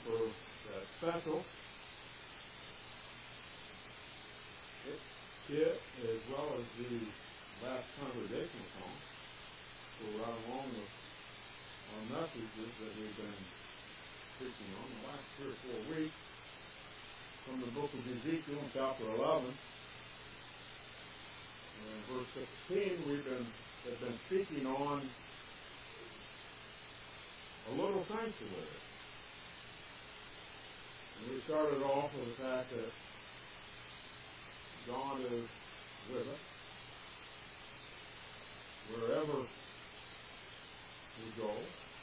for that special. It, as well as the last congregational song, go right along with our messages that we've been preaching on the last 3 or 4 weeks from the book of Ezekiel, chapter 11. Verse 16, have been speaking on a little sanctuary. And we started off with the fact that God is with us wherever we go.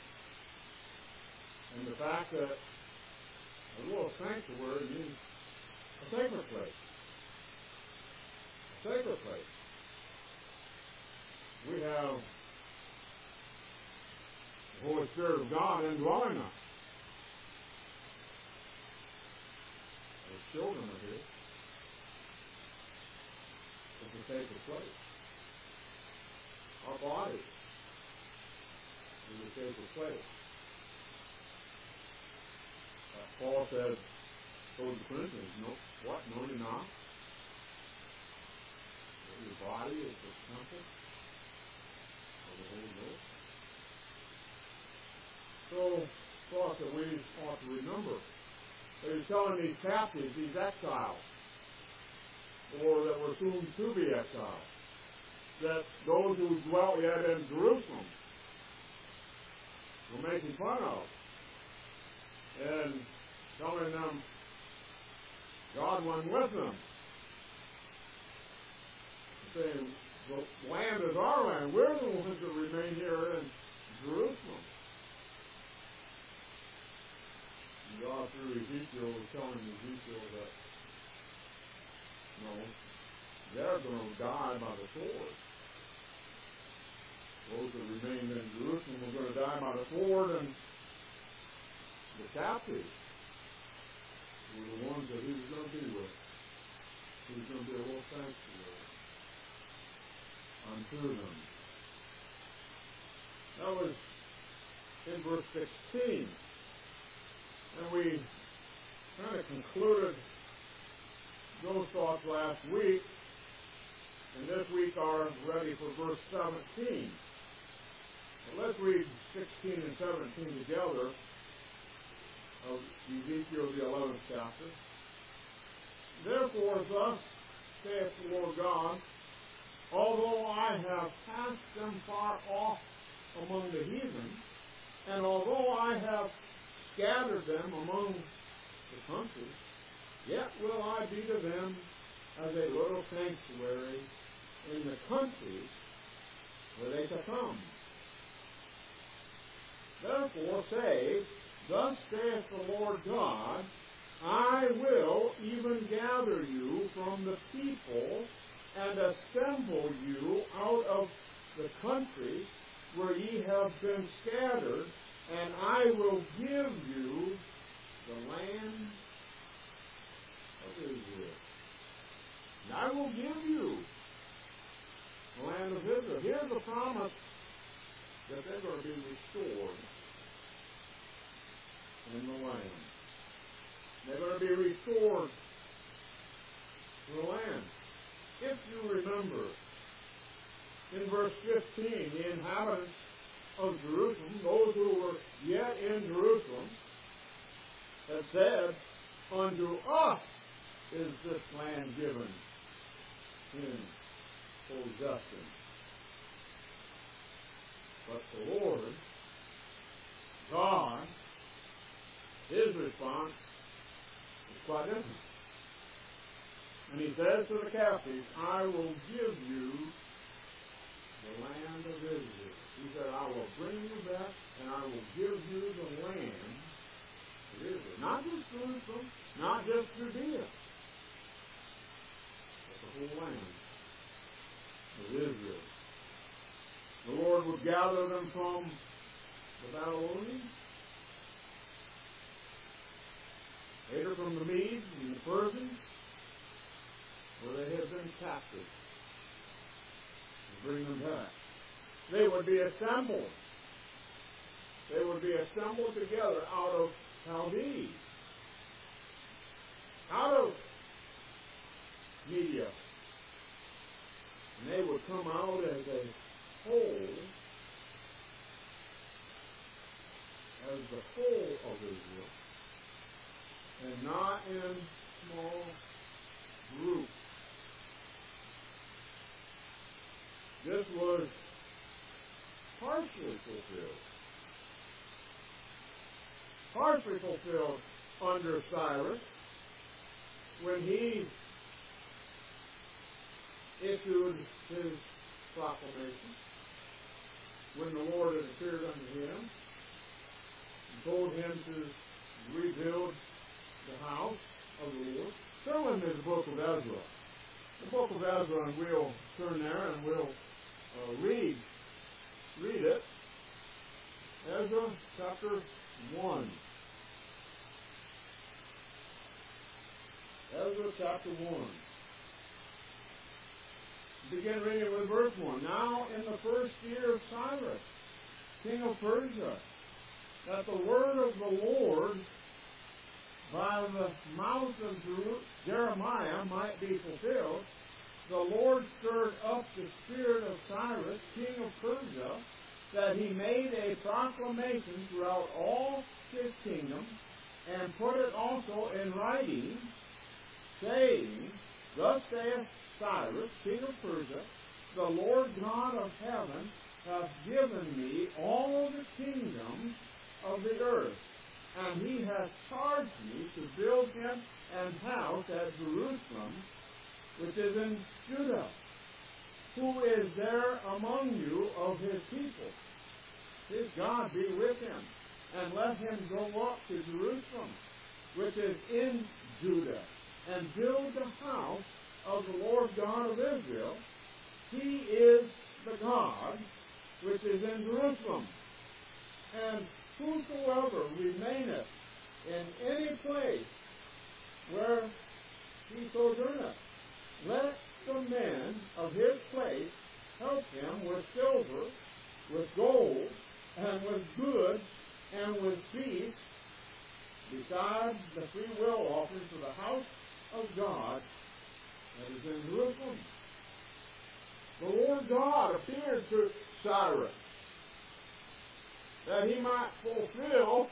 And the fact that a little sanctuary means a sacred place. A sacred place. We have the Holy Spirit of God indwelling us. As children of His. It's a sacred place. Our body is a sacred place. Paul said, told the Corinthians, no, what? No, you're not. Your body is the temple of the Holy Ghost. So, thought that we ought to remember that He's telling these captives, these exiles, or that were soon to be exiled, that those who dwelt yet in Jerusalem were making fun of and telling them God wasn't with them. Saying, the land is our land. We're the ones that remain here in Jerusalem. And God, through Ezekiel, was telling Ezekiel that no, they're going to die by the sword. Those that remained in Jerusalem were going to die by the sword, and the captives were the ones that He was going to be with. He was going to be a little sanctuary unto them. That was in verse 16. And we kind of concluded those thoughts last week, and this week are ready for verse 17. Well, let's read 16 and 17 together of Ezekiel, the 11th chapter. Therefore, thus saith the Lord God, although I have cast them far off among the heathen, and although I have scattered them among the countries, yet will I be to them as a little sanctuary in the countries where they shall come. Therefore say, thus saith the Lord God, I will even gather you from the people and assemble you out of the countries where ye have been scattered, and I will give you the land of Israel. And I will give you the land of Israel. Here's the promise that they're going to be restored in the land. They're going to be restored to the land. If you remember, in verse 15, the inhabitants of Jerusalem, those who were yet in Jerusalem, had said, unto us is this land given in possession. But the Lord, God, His response is quite different. And He says to the captives, I will give you the land of Israel. He said, I will bring you back and I will give you the land of Israel. Not just Jerusalem, not just Judea, but the whole land of Israel. The Lord would gather them from the Babylonians, later from the Medes and the Persians, where they had been captive, and bring them back. They would be assembled. They would be assembled together out of Chaldees. Media. And they would come out as a whole, as the whole of Israel, and not in small groups. This was partially fulfilled. Partially fulfilled under Cyrus when he issued his proclamation, when the Lord had appeared unto him and told him to rebuild the house of the Lord. Turn with me to the book of Ezra. The book of Ezra, and we'll turn there and we'll read it. Ezra chapter 1. Ezra chapter 1. Begin reading with verse 1. Now in the first year of Cyrus, king of Persia, that the word of the Lord by the mouth of Jeremiah might be fulfilled, the Lord stirred up the spirit of Cyrus, king of Persia, that he made a proclamation throughout all his kingdom, and put it also in writing, saying, Thus saith Cyrus, king of Persia, the Lord God of heaven hath given me all the kingdoms of the earth, and he hath charged me to build him an house at Jerusalem, which is in Judah. Who is there among you of his people? His God be with him, and let him go up to Jerusalem, which is in Judah, and build the house of the Lord God of Israel. He is the God which is in Jerusalem. And whosoever remaineth in any place where he sojourneth, let the men of his place help him with silver, with gold, and with goods, and with beasts, besides the free will offerings to the house of God that is in Jerusalem. The Lord God appeared to Cyrus that he might fulfill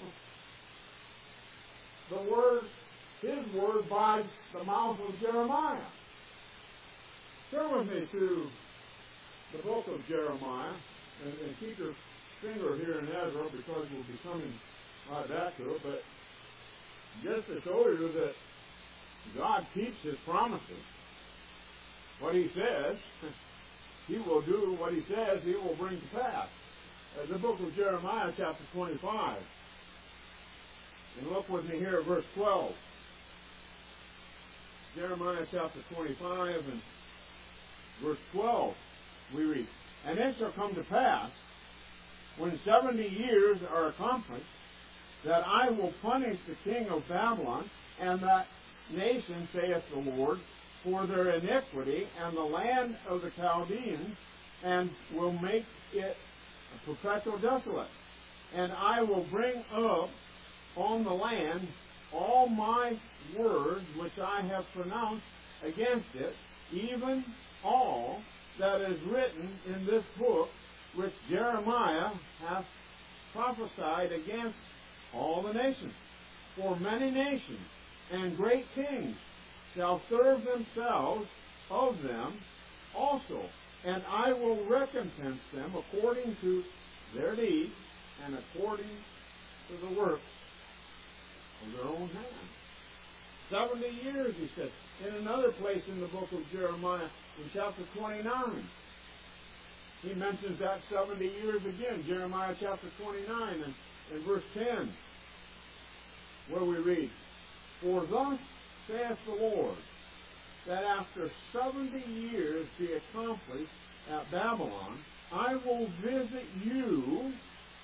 his word by the mouth of Jeremiah. Turn with me to the book of Jeremiah, and keep your finger here in Ezra, because we'll be coming right back to it, but just to show you that God keeps his promises. What he says, he will do. What he says, he will bring to pass. The book of Jeremiah, chapter 25. And look with me here at verse 12. Jeremiah chapter 25 and verse 12, we read, And it shall come to pass, when 70 years are accomplished, that I will punish the king of Babylon and that nation, saith the Lord, for their iniquity, and the land of the Chaldeans, and will make it perpetual desolate. And I will bring up on the land all my words which I have pronounced against it, even all that is written in this book, which Jeremiah hath prophesied against all the nations. For many nations and great kings shall serve themselves of them also, and I will recompense them according to their deeds and according to the works of their own hands. 70 years, he said. In another place in the book of Jeremiah, in chapter 29, he mentions that 70 years again. Jeremiah chapter 29 and verse 10, where we read, For thus saith the Lord, that after 70 years be accomplished at Babylon, I will visit you,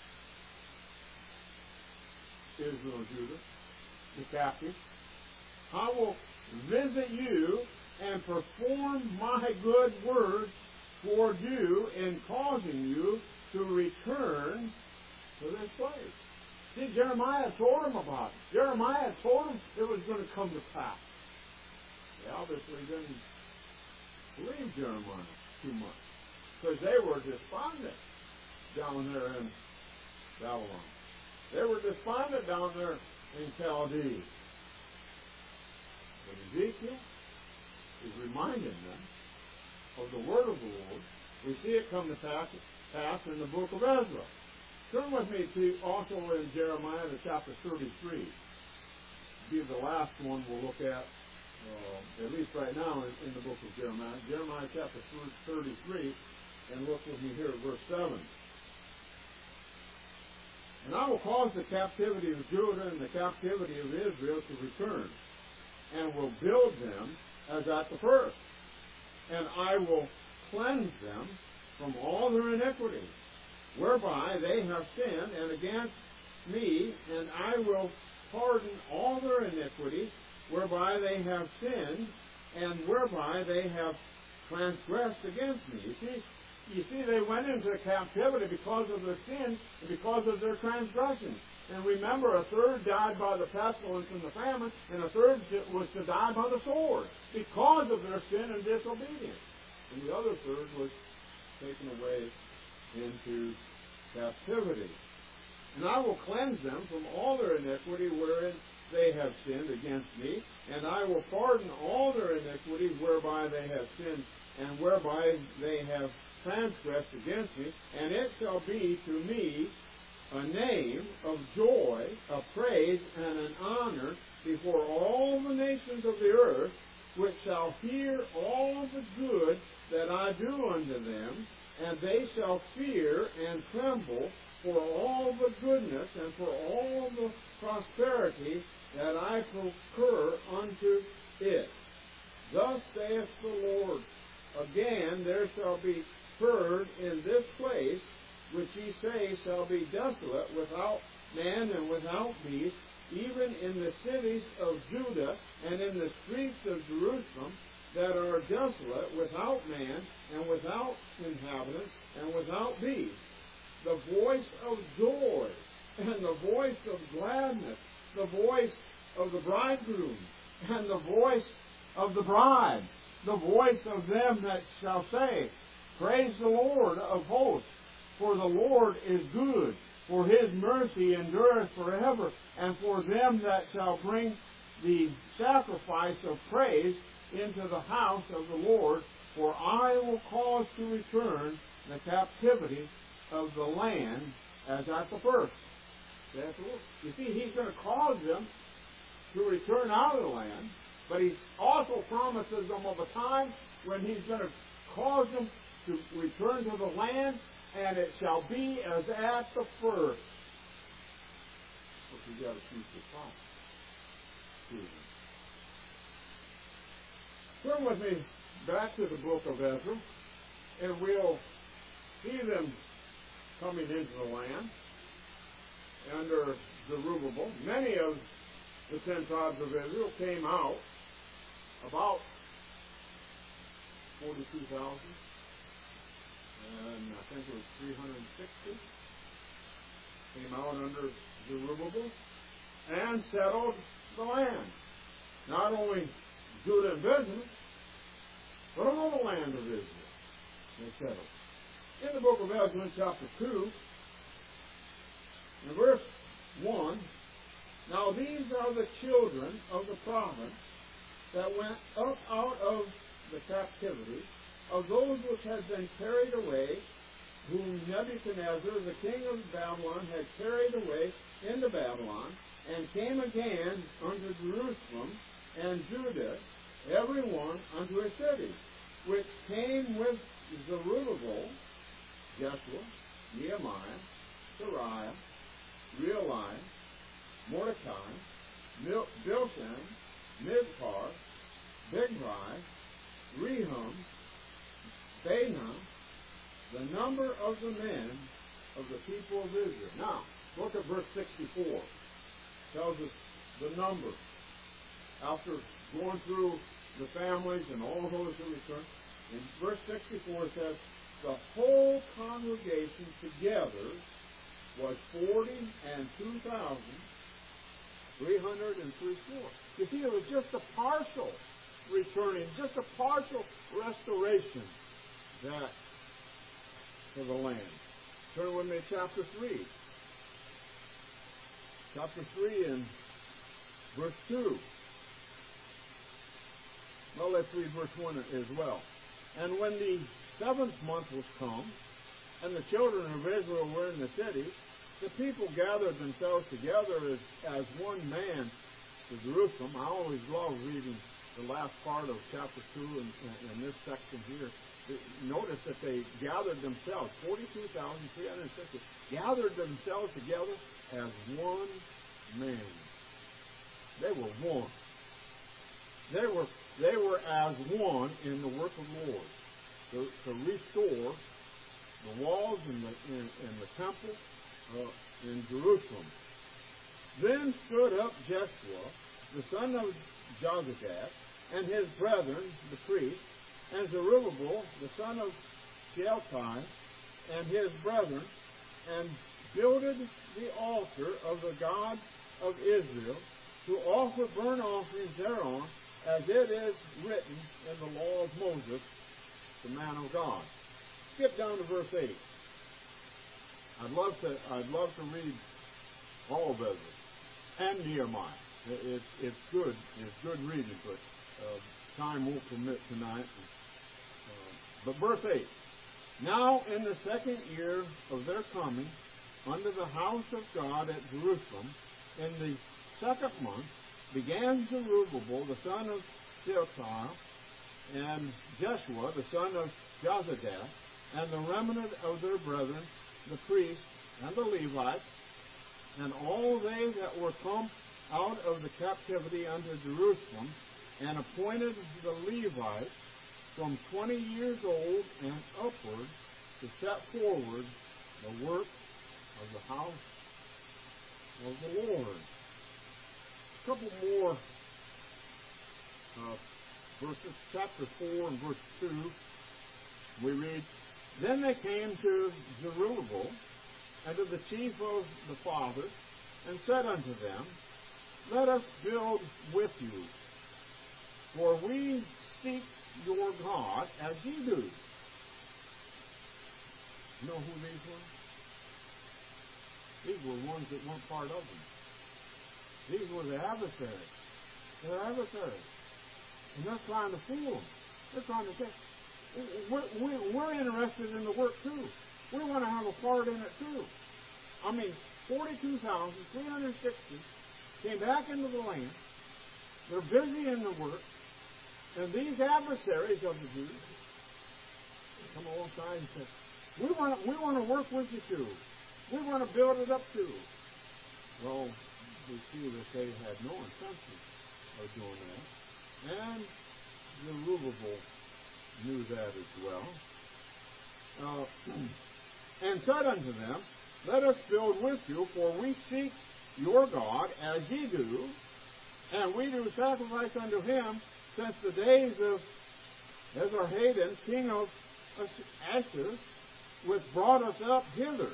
Israel and Judah, the captives. I will visit you and perform my good word toward you in causing you to return to this place. See, Jeremiah told him about it. Jeremiah told him it was going to come to pass. They obviously didn't believe Jeremiah too much, because they were despondent down there in Babylon. They were despondent down there in Chaldea. But Ezekiel is reminding them of the word of the Lord. We see it come to pass in the book of Ezra. Turn with me to also in Jeremiah, the chapter 33. Be the last one we'll look at least right now in the book of Jeremiah. Jeremiah chapter 33, and look with me here at verse 7. And I will cause the captivity of Judah and the captivity of Israel to return, and will build them as at the first. And I will cleanse them from all their iniquities, whereby they have sinned and against me, and I will pardon all their iniquities, whereby they have sinned, and whereby they have transgressed against me. You see, they went into captivity because of their sin and because of their transgressions. And remember, a third died by the pestilence and the famine, and a third was to die by the sword because of their sin and disobedience. And the other third was taken away into captivity. And I will cleanse them from all their iniquity wherein they have sinned against me, and I will pardon all their iniquity whereby they have sinned and whereby they have transgressed against me, and it shall be to me a name of joy, of praise, and an honor before all the nations of the earth, which shall hear all the good that I do unto them, and they shall fear and tremble for all the goodness and for all the prosperity that I procure unto it. Thus saith the Lord, again there shall be heard in this place, which ye say shall be desolate, without man and without beast, even in the cities of Judah and in the streets of Jerusalem, that are desolate, without man and without inhabitants and without beast. The voice of joy and the voice of gladness, the voice of the bridegroom and the voice of the bride, the voice of them that shall say, Praise the Lord of hosts, for the Lord is good, for his mercy endureth forever, and for them that shall bring the sacrifice of praise into the house of the Lord, for I will cause to return the captivity of the land as at the first. That's the Lord. You see, he's going to cause them to return out of the land, but he also promises them of a time when he's going to cause them to return to the land, and it shall be as at the first. But you've got to keep the promise. Turn with me back to the book of Ezra, and we'll see them coming into the land under Zerubbabel. Many of the 10 tribes of Israel came out, about 42,000, and I think it was 360, came out under Zerubbabel and settled the land. Not only Judah and Benjamin, but all the land of Israel they settled. In the book of Ezra, chapter 2, in verse 1, Now these are the children of the province that went up out of the captivity, of those which had been carried away, whom Nebuchadnezzar, the king of Babylon, had carried away into Babylon, and came again unto Jerusalem and Judah, every one unto a city, which came with Zerubbabel, Jeshua, Nehemiah, Sariah, Realiah, Mordecai, Bilshan, Mizpar, Bigvai, Rehum, Baanah, the number of the men of the people of Israel. Now, look at verse 64. It tells us the number. After going through the families and all those who returned, in verse 64 it says, the whole congregation together was 42,334. You see, it was just a partial returning, just a partial restoration that for the land. Turn with me to chapter 3. Chapter 3 and verse 2. Well, let's read verse 1 as well. And when the 7th month was come, and the children of Israel were in the city, the people gathered themselves together as one man to Jerusalem. I always love reading the last part of chapter 2 in this section here. Notice that they gathered themselves, 42,360, gathered themselves together as one man. They were one. They were as one in the work of the Lord to restore the walls in the temple in Jerusalem. Then stood up Jeshua, the son of Jozadak, and his brethren, the priests, and Zerubbabel, the son of Shealtiel, and his brethren, and builded the altar of the God of Israel, to offer burnt offerings thereon, as it is written in the law of Moses, the man of God. Skip down to verse 8. I'd love to read all of Ezra and Nehemiah. It's good. It's good reading, but time won't permit tonight. But verse 8. Now in the 2nd year of their coming unto the house of God at Jerusalem, in the 2nd month, began Zerubbabel the son of Shealtiel, and Jeshua the son of Jozadak, and the remnant of their brethren, the priests and the Levites, and all they that were come out of the captivity unto Jerusalem, and appointed the Levites from 20 years old and upward to set forward the work of the house of the Lord. A couple more verses, chapter 4 and verse 2, we read, Then they came to Zerubbabel and to the chief of the fathers, and said unto them, Let us build with you, for we seek your God as ye do. You know who these were? These were ones that weren't part of them. These were the adversaries. They're adversaries. And they're trying to fool them. They're trying to say, we're interested in the work too. We want to have a part in it too. I mean, 42,360 came back into the land. They're busy in the work. And these adversaries of the Jews come alongside and say, we want to work with you too. We want to build it up too. Well, we see that they had no intention of doing that. And Zerubbabel knew that as well. And said unto them, Let us build with you, for we seek your God as ye do, and we do sacrifice unto him since the days of Esarhaddon, king of Ashur, which brought us up hither.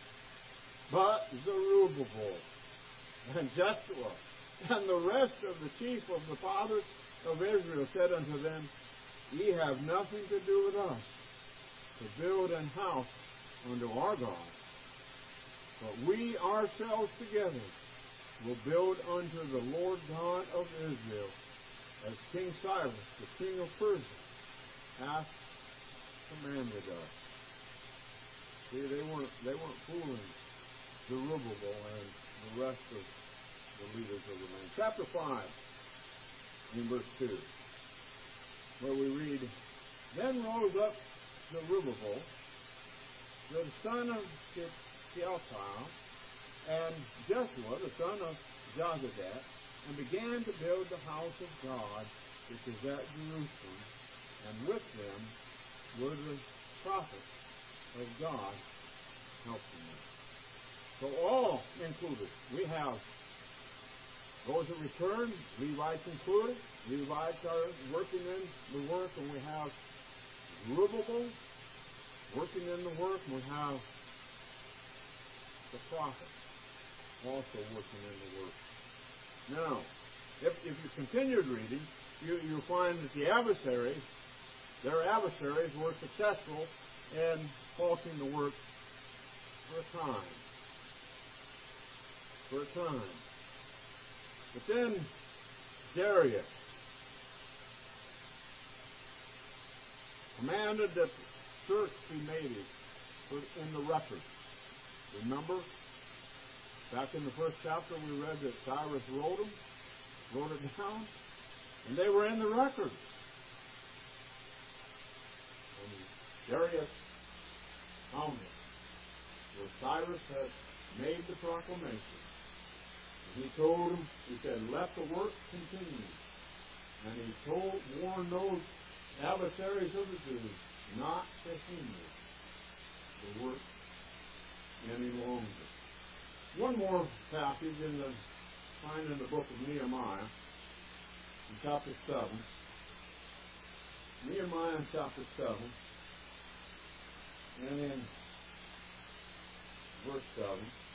But Zerubbabel and Jeshua and the rest of the chief of the fathers of Israel said unto them, Ye have nothing to do with us to build an house unto our God, but we ourselves together will build unto the Lord God of Israel, as King Cyrus, the king of Persia, hath commanded us. See, they weren't fooling Zerubbabel and the rest of the leaders of the land. Chapter 5, in verse 2, where we read, Then rose up Zerubbabel, the son of Shealtiel, and Jeshua, the son of Jozadak, and began to build the house of God, which is at Jerusalem, and with them were the prophets of God helping them. So all included. We have those that return, Levites included. Levites are working in the work, and we have Zerubbabel working in the work, and we have the prophets also working in the work. Now, if you continued reading, you find that the adversaries, their adversaries, were successful in halting the work for a time. For a time. But then Darius commanded that the church be made put in the record. Remember, back in the first chapter we read that Cyrus wrote it down, and they were in the record. And Darius found it, where Cyrus had made the proclamation. And he told him, he said, let the work continue. And he warned those adversaries of the Jews not to hinder the work any longer. One more passage find in the book of Nehemiah, in chapter 7. Nehemiah in chapter 7, and in verse 7.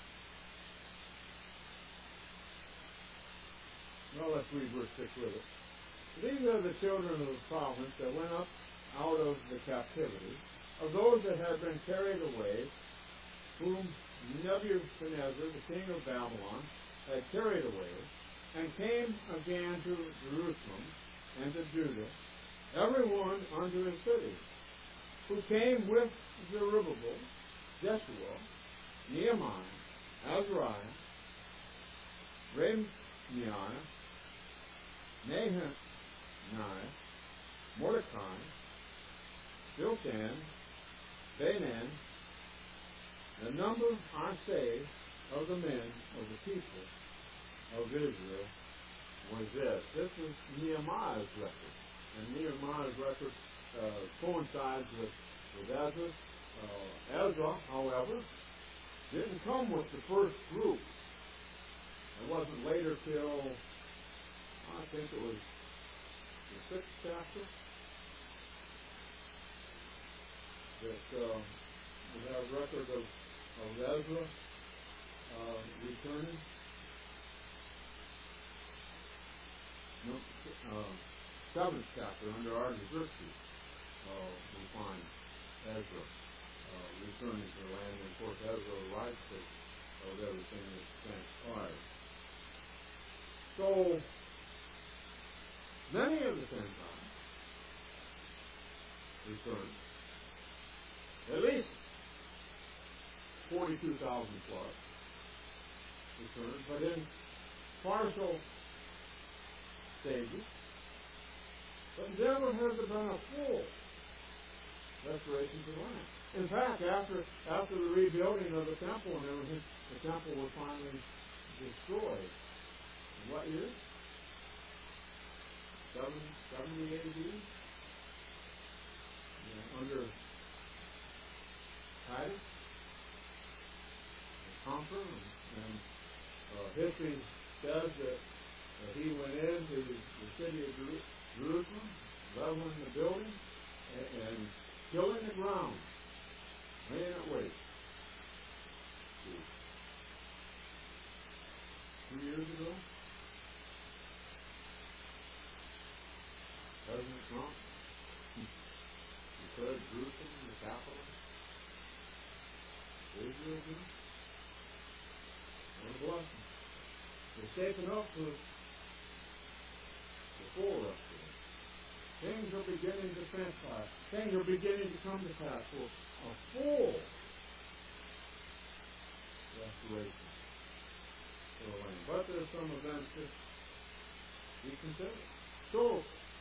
Well, let's read verse 6 with it. These are the children of the province that went up out of the captivity, of those that had been carried away, whom Nebuchadnezzar, the king of Babylon, had carried away, and came again to Jerusalem and to Judah, every one unto his city, who came with Zerubbabel, Jeshua, Nehemiah, Azariah, Rehemiah, Nehemiah, Mordecai, Biltan, Banan. The number, I say, of the men of the people of Israel was this. This is Nehemiah's record. And Nehemiah's record coincides with Ezra. Ezra, however, didn't come with the first group. It wasn't later till, I think it was the 6th chapter, that we have record of Ezra returning. No, 7th chapter under Artaxerxes, we find Ezra returning to the land. And of course, Ezra writes of everything that transpired. So, many of the 10 tribes returned. At least 42,000 plus returned, but in partial stages. But never has there been a full restoration to the land. In fact, after the rebuilding of the temple and everything, the temple was finally destroyed. In what year? 70 AD? Under Titus, conquer, and history says that he went into the city of Jerusalem, leveling the building, and tilling the ground, laying it waste. 2 years ago, President Trump declared Jerusalem the capital of Israel. What a blessing. We're shaping up for the full restoration. Things are beginning to transpire. Things are beginning to come to pass for a full restoration for the land. But there's some events to be considered. So,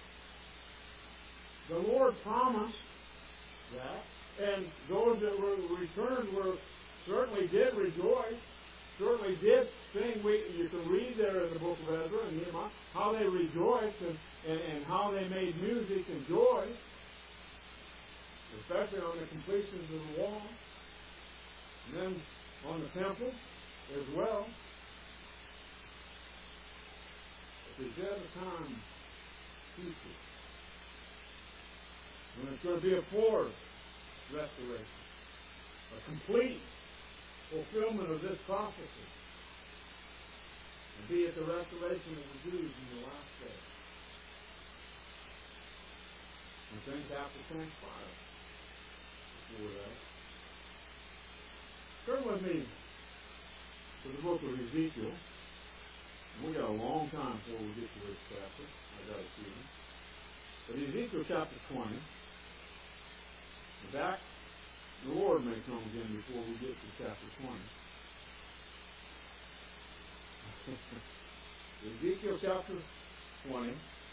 the Lord promised that, and those that were returned certainly did rejoice, certainly did sing. You can read there in the book of Ezra and Nehemiah how they rejoiced and how they made music and joy, especially on the completions of the wall, and then on the temple as well. But there's yet a time future when it's going to be a full restoration, a complete fulfillment of this prophecy, and be it the restoration of the Jews in the last day. And things have to transpire before that. Turn with me to the book of Ezekiel. We got a long time before we get to this chapter. I got a feeling. But Ezekiel chapter 20. Back, the Lord may come again before we get to chapter 20. Ezekiel chapter 20.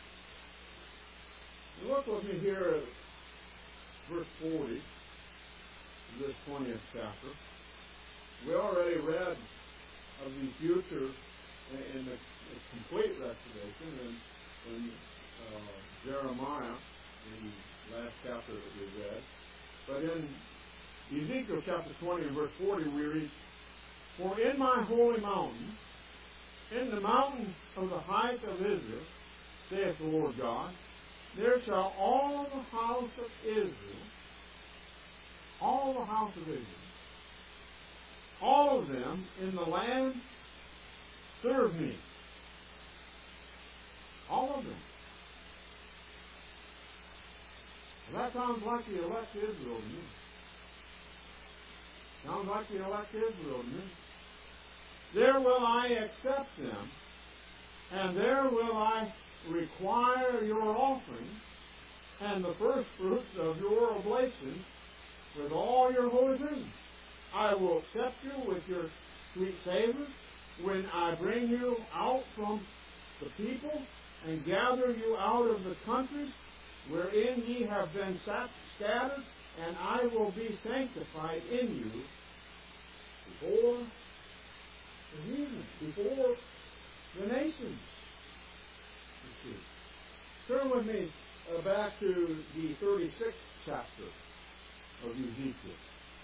And look with me here at verse 40 of this 20th chapter. We already read of the future in the complete restoration in Jeremiah, the last chapter that we read. But in Ezekiel chapter 20 and verse 40 we read, "For in my holy mountain, in the mountain of the height of Israel, saith the Lord God, there shall all the house of Israel, all of them in the land serve me." All of them. Well, that sounds like the elect Israel to me. Sounds like the elect Israel to me. "There will I accept them, and there will I require your offering, and the first fruits of your oblations with all your holy things. I will accept you with your sweet savors when I bring you out from the people and gather you out of the countries wherein ye have been scattered, and I will be sanctified in you before the heathen, before the nations." You see. Turn with me back to the 36th chapter of Ezekiel.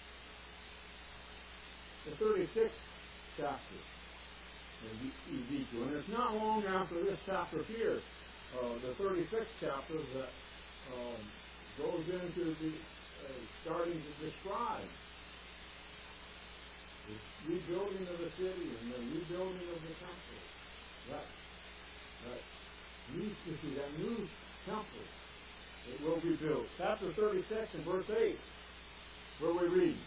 The 36th chapter of Ezekiel. And it's not long after this chapter here, the 36th chapter, that goes into the starting to describe the rebuilding of the city and the rebuilding of the temple. That new temple that will be built. Chapter 36 and verse 8, where we read,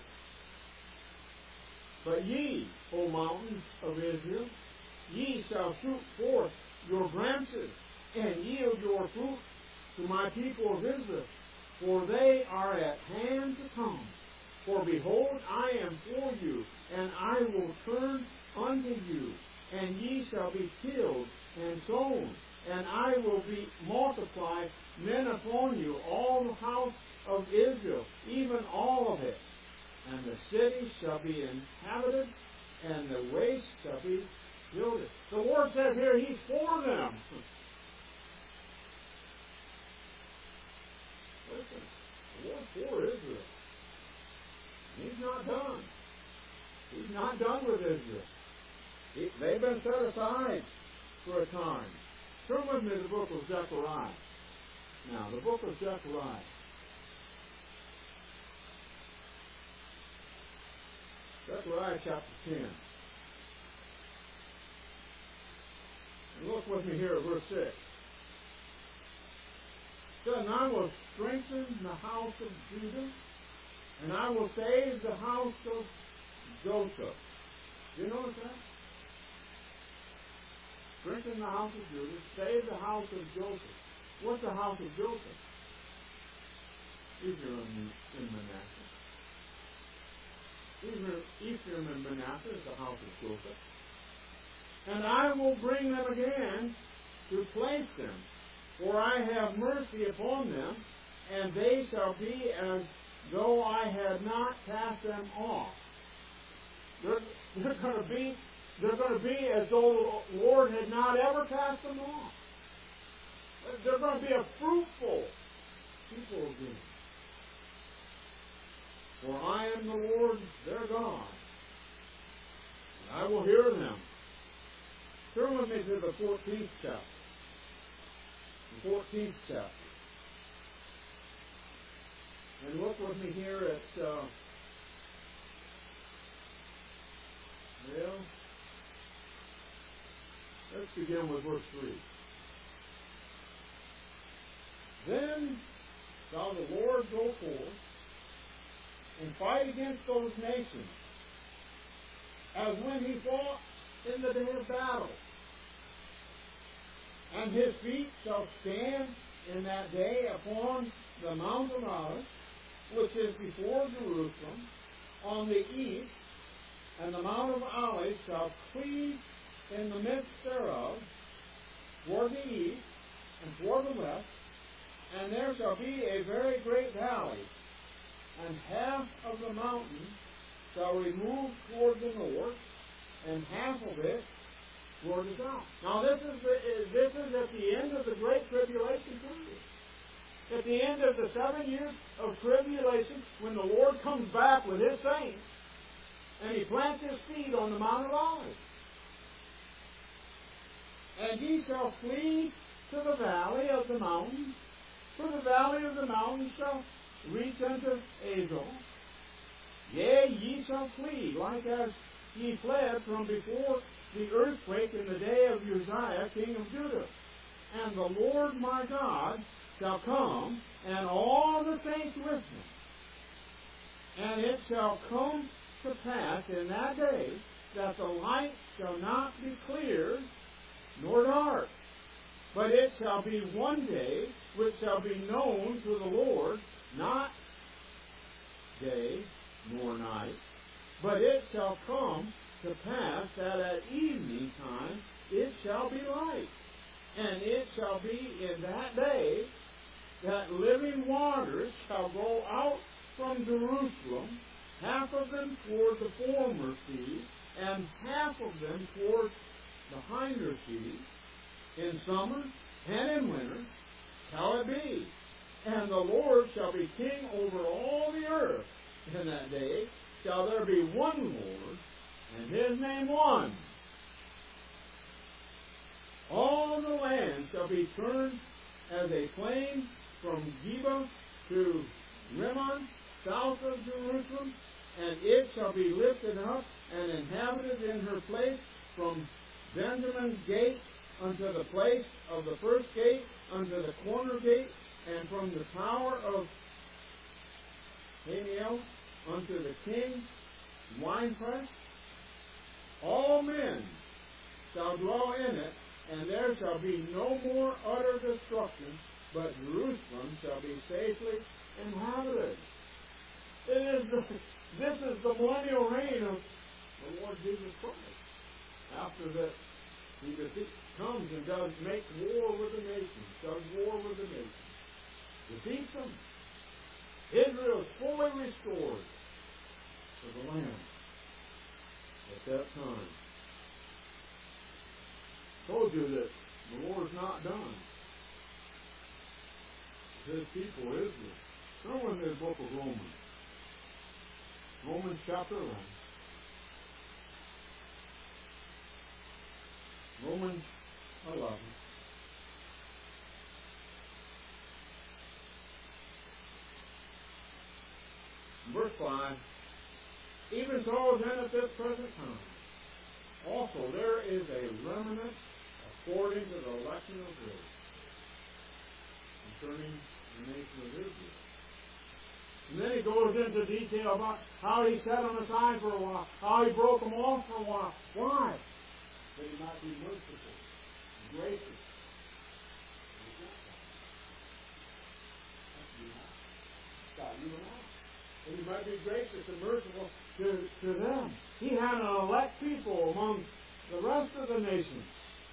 "But ye, O mountains of Israel, ye shall shoot forth your branches and yield your fruit to my people of Israel, for they are at hand to come. For behold, I am for you, and I will turn unto you, and ye shall be tilled and sown, and I will be multiply men upon you, all the house of Israel, even all of it. And the city shall be inhabited, and the waste shall be builded." The Lord says here He's for them. Listen, the Lord's for Israel. He's not done. He's not done with Israel. They've been set aside for a time. Turn with me to the book of Zechariah. Now, the book of Zechariah. Zechariah chapter 10. And look with me here at verse 6. It says, "And I will strengthen the house of Judah, and I will save the house of Joseph." Do you notice that? Strengthen the house of Judah, save the house of Joseph. What's the house of Joseph? Ephraim and Manasseh. Ephraim and Manasseh is the house of Joseph. "And I will bring them again to place them, for I have mercy upon them, and they shall be as though I had not cast them off." They're going to be as though the Lord had not ever cast them off. They're going to be a fruitful people again. "For I am the Lord their God, and I will hear them." Turn with me to the 14th chapter. The 14th chapter. And look with me here at, let's begin with verse 3. "Then shall the Lord go forth and fight against those nations, as when he fought in the day of battle. And his feet shall stand in that day upon the Mount of Olives, which is before Jerusalem, on the east, and the Mount of Olives shall cleave in the midst thereof, toward the east and toward the west, and there shall be a very great valley, and half of the mountain shall remove toward the north, and half of it toward the south. Now this is at the end of the Great Tribulation period. At the end of the 7 years of tribulation, when the Lord comes back with His saints, and He plants His feet on the Mount of Olives. And ye shall flee to the valley of the mountain, for the valley of the mountain shall reach unto Azal. Yea, ye shall flee, like as ye fled from before the earthquake in the day of Uzziah, king of Judah. And the Lord my God shall come, and all the saints with him. And it shall come to pass in that day that the light shall not be clear nor dark, but it shall be one day which shall be known to the Lord, not day nor night, but it shall come to pass that at evening time it shall be light. And it shall be in that day that living waters shall go out from Jerusalem, half of them toward the former sea, and half of them toward the hinder sea. In summer and in winter shall it be. And the Lord shall be king over all the earth. In that day shall there be one Lord, and His name one. All the land shall be turned as a plain from Geba to Rimmon, south of Jerusalem, and it shall be lifted up and inhabited in her place from Benjamin's gate unto the place of the first gate, unto the corner gate, and from the tower of Haniel unto the king's winepress. All men shall dwell in it, and there shall be no more utter destruction, but Jerusalem shall be safely inhabited. This is the millennial reign of the Lord Jesus Christ. After that, He comes and does make war with the nations, does war with the nations, defeats them. Israel is fully restored to the land at that time. I told you that the Lord's not done with His people, Israel. Go in the book of Romans. Romans chapter 11. Romans 11. Verse 5. Even so then at this present time, also there is a remnant according to the election of grace, concerning the nation of Israel. And then he goes into detail about how he set them aside for a while, how he broke them off for a while. Why? That he might be merciful and gracious. That he might be gracious and merciful to them. He had an elect people among the rest of the nations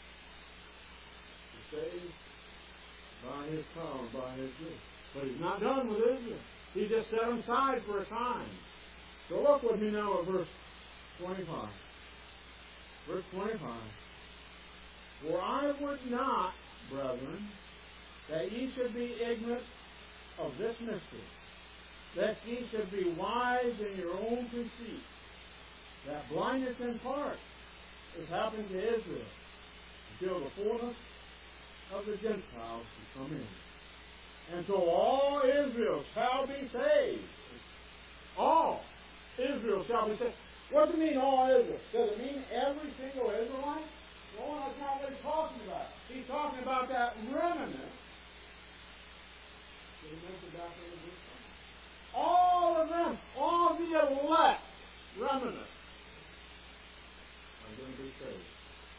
to save by His power, by His grace. But He's not done with Israel. He just set them aside for a time. So look with me now at verse 25. Verse 25. For I would not, brethren, that ye should be ignorant of this mystery, lest ye should be wise in your own conceit, that blindness in part is happened to Israel, until the fullness of the Gentiles should come in. And so all Israel shall be saved. All Israel shall be saved. What does it mean, all Israel? Does it mean every single Israelite? No, that's not what he's talking about. He's talking about that remnant He mentioned back in the New Testament. All of them, all the elect remnant are going to be saved.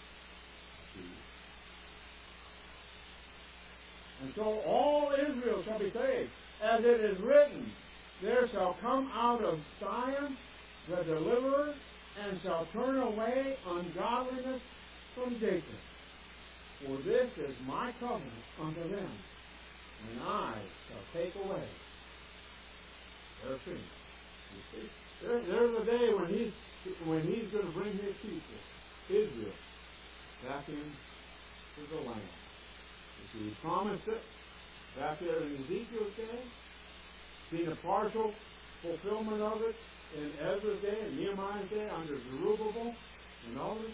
And so all Israel shall be saved. As it is written, there shall come out of Zion the deliverer, and shall turn away ungodliness from Jacob. For this is my covenant unto them, and I shall take away their sins. You see, there's a day when he's going to bring his people, Israel, back into the land. You see, he promised it back there in Ezekiel's day, seen a partial fulfillment of it in Ezra's day and Nehemiah's day under Zerubbabel and others.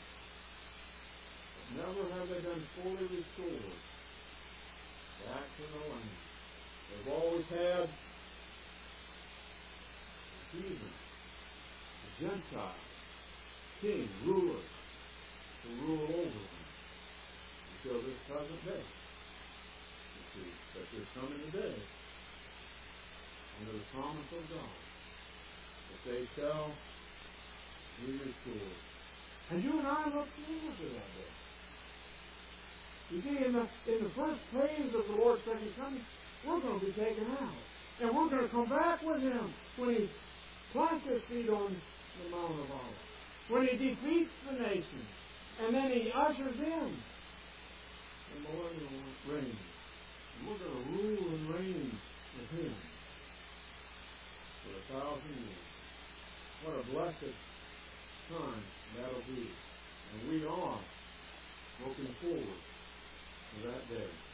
But never have they been fully restored back to the land. They've always had the heathen, the Gentile, king, ruler, to rule over them until this present day. You see, but there's coming a day under the promise of God that they shall be restored. And you and I look forward to that day. You see, in the first phase of the Lord's second coming, we're going to be taken out. And we're going to come back with Him when He plants His feet on the Mount of Olives. When He defeats the nations. And then He ushers in the millennial reign. And we're going to rule and reign with Him for 1,000 years. What a blessed time that'll be. And we are looking forward to that day.